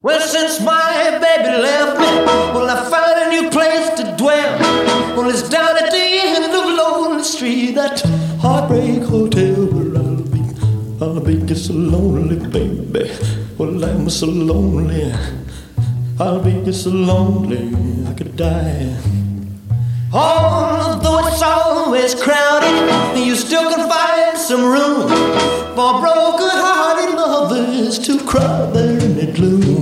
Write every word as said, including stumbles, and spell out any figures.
Well, since my baby left me, well, I found a new place to dwell. Well, it's down at the end of Lonely Street, that Heartbreak Hotel where I'll be. I'll be just so lonely, baby. Well, I'm so lonely. I'll be just so lonely I could die. Although it's always crowded, you still can find some room for broken-hearted lovers to cry there in the gloom.